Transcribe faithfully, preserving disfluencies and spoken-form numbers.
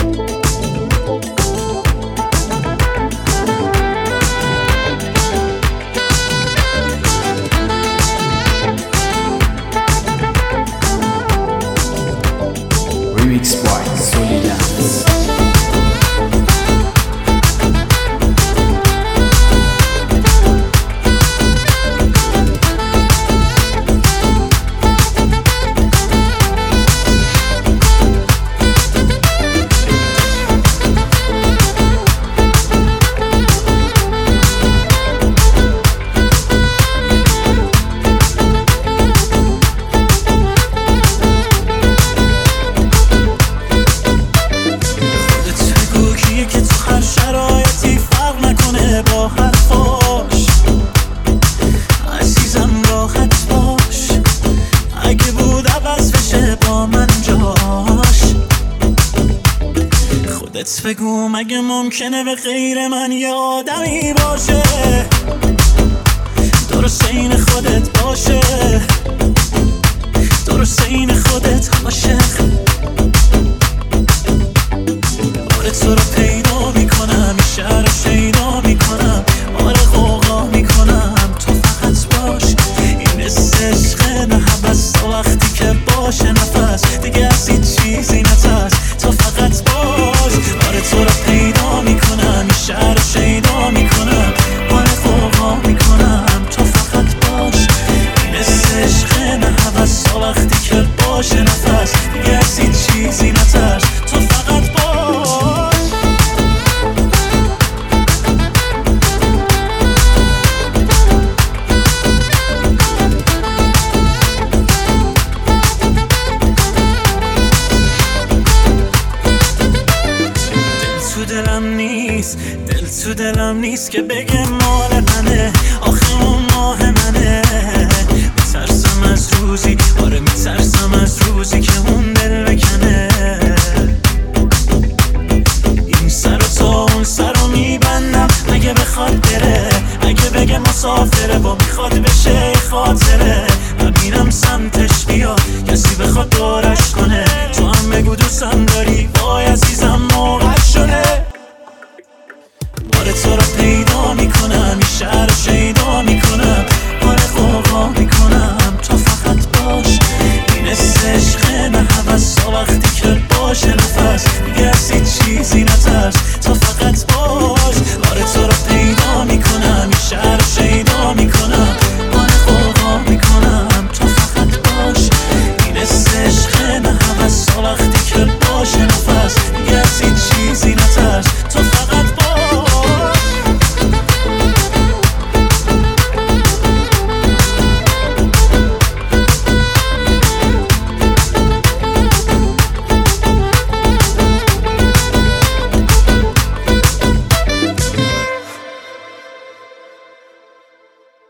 Remix by Solidance. خودت بگو مگه ممکنه به غیر من یه آدمی باشه درست این خودت باشه درست این خودت عاشق آره تو رو پیدا میکنم این شهر رو شیدا میکنم آره غوغا میکنم تو فقط باش این مثل عشق نه حوث تا وقتی که باشه نفس دیگه از این چیزی نترس تو فقط باش آره تو رو پیدا میکنم این شهر رو شیدا میکنم آره غوغا میکنم تو فقط باش این مثل عشق نه حوث تا وقتی که باشه نفس دیگه از این چیزی نترس تو فقط باش دلم نیست دل تو دلم نیست که بگه مال منه آخه اون ماه منه میترسم از روزی آره میترسم از روزی که اون دل بکنه این سر و تا اون سر رو میبندم اگه بخواد بره اگه بگه مسافره با میخواد بشه خاطره ببینم سمتش بیا کسی بخواد دارش کنه تو هم بگو دوستم داری وای عزیزم موقع شده آره تو رو پیدا میکنم این شهر رو شیدا میکنم آره غوغا میکنم تو فقط باش این مثل عشق نه حوث تا وقتی که باشه نفس